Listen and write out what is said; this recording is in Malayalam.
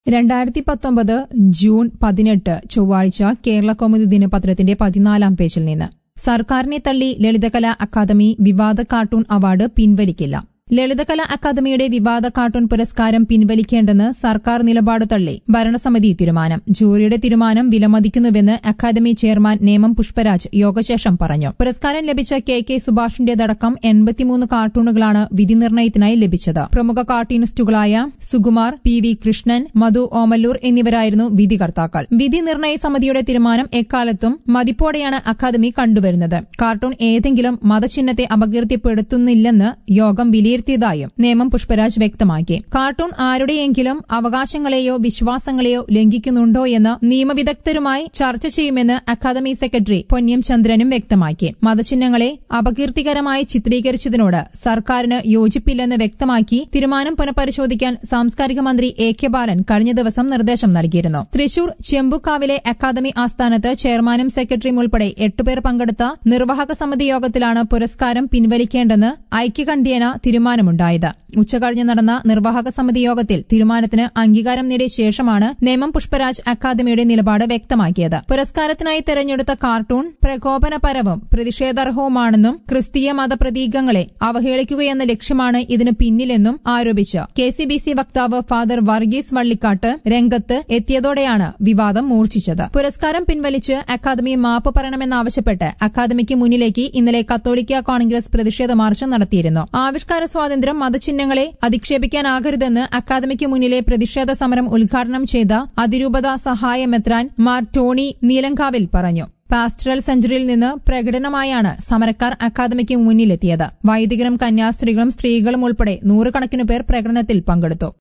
2019 ജൂൺ 18 ചൊവ്വാഴ്ച കേരളകൗമുദി ദിനപത്രത്തിന്റെ 14-ാം പേജിൽ നിന്ന് സർക്കാരിനെ തള്ളി ലളിതകലാ അക്കാദമി വിവാദ കാർട്ടൂൺ അവാർഡ് പിൻവലിക്കില്ല. ലളിതകലാ അക്കാദമിയുടെ വിവാദ കാർട്ടൂൺ പുരസ്കാരം പിൻവലിക്കേണ്ടെന്ന് സർക്കാർ നിലപാട് തള്ളി ഭരണസമിതി തീരുമാനം. ജൂറിയുടെ തീരുമാനം വിലമതിക്കുന്നുവെന്ന് അക്കാദമി ചെയർമാൻ നേമം പുഷ്പരാജ് യോഗശേഷം പറഞ്ഞു. പുരസ്കാരം ലഭിച്ച കെ സുഭാഷിന്റേതടക്കം 83 കാർട്ടൂണുകളാണ് വിധി നിർണയത്തിനായി ലഭിച്ചത്. പ്രമുഖ കാർട്ടൂണിസ്റ്റുകളായ സുകുമാർ, പി കൃഷ്ണൻ, മധു ഓമല്ലൂർ എന്നിവരായിരുന്നു വിധികർത്താക്കൾ. വിധി നിർണയ സമിതിയുടെ തീരുമാനം എക്കാലത്തും മതിപ്പോടെയാണ് അക്കാദമി കണ്ടുവരുന്നത്. കാർട്ടൂൺ ഏതെങ്കിലും മതചിഹ്നത്തെ അപകീർത്തിപ്പെടുത്തുന്നില്ലെന്ന് യോഗം വിലയിരുത്തിയതായും നേമം പുഷ്പരാജ് വ്യക്തമാക്കി. കാർട്ടൂൺ ആരുടെയെങ്കിലും അവകാശങ്ങളെയോ വിശ്വാസങ്ങളെയോ ലംഘിക്കുന്നുണ്ടോ എന്ന് നിയമവിദഗ്ധരുമായി ചർച്ച ചെയ്യുമെന്ന് അക്കാദമി സെക്രട്ടറി പൊന്ന്യം ചന്ദ്രനും വ്യക്തമാക്കി. മതചിഹ്നങ്ങളെ അപകീർത്തികരമായി ചിത്രീകരിച്ചതിനോട് സർക്കാരിന് യോജിപ്പില്ലെന്ന് വ്യക്തമാക്കി തീരുമാനം പുനഃപരിശോധിക്കാൻ സാംസ്കാരിക മന്ത്രി എ.കെ. ബാലൻ കഴിഞ്ഞ ദിവസം നിർദ്ദേശം നൽകിയിരുന്നു. തൃശൂർ ചെമ്പുക്കാവിലെ അക്കാദമി ആസ്ഥാനത്ത് ചെയർമാനും സെക്രട്ടറിയും ഉൾപ്പെടെ 8 പേർ പങ്കെടുത്ത നിർവാഹക സമിതി യോഗത്തിലാണ് പുരസ്കാരം പിൻവലിക്കേണ്ടെന്ന് ഐക്യകണ്ഠ്യേന തീരുമാനമുണ്ടായത്. ഉച്ചകഴിഞ്ഞ് നടന്ന നിർവാഹക സമിതി യോഗത്തിൽ തീരുമാനത്തിന് അംഗീകാരം നേടിയ ശേഷമാണ് നേമം പുഷ്പരാജ് അക്കാദമിയുടെ നിലപാട് വ്യക്തമാക്കിയത്. പുരസ്കാരത്തിനായി തെരഞ്ഞെടുത്ത കാർട്ടൂൺ പ്രകോപനപരവും പ്രതിഷേധാർഹവുമാണെന്നും ക്രിസ്തീയ മതപ്രതീകങ്ങളെ അവഹേളിക്കുകയെന്ന ലക്ഷ്യമാണ് ഇതിന് പിന്നിലെന്നും ആരോപിച്ച് കെ.സി.ബി.സി വക്താവ് ഫാദർ വർഗീസ് വള്ളിക്കാട്ട് രംഗത്ത് എത്തിയതോടെയാണ് വിവാദം മൂർച്ഛിച്ചത്. പുരസ്കാരം പിൻവലിച്ച് അക്കാദമി മാപ്പ് പറയണമെന്നാവശ്യപ്പെട്ട് അക്കാദമിക്ക് മുന്നിലേക്ക് ഇന്നലെ കത്തോലിക്ക കോൺഗ്രസ് പ്രതിഷേധ മാർച്ച് നടത്തിയിരുന്നു. ആവിഷ്കാര സ്വാതന്ത്ര്യം മതചിഹ്നങ്ങളെ അധിക്ഷേപിക്കാനാകരുതെന്ന് അക്കാദമിക്ക് മുന്നിലെ പ്രതിഷേധ സമരം ഉദ്ഘാടനം ചെയ്ത അതിരൂപത സഹായ മെത്രാൻ മാർ ടോണി നീലങ്കാവിൽ പറഞ്ഞു. പാസ്റ്ററൽ സെഞ്ചുറിയിൽ നിന്ന് പ്രകടനമായാണ് സമരക്കാർ അക്കാദമിക്ക് മുന്നിലെത്തിയത്. വൈദികരും കന്യാസ്ത്രീകളും സ്ത്രീകളും ഉൾപ്പെടെ 100 കണക്കിന് പേർ പ്രകടനത്തിൽ പങ്കെടുത്തു.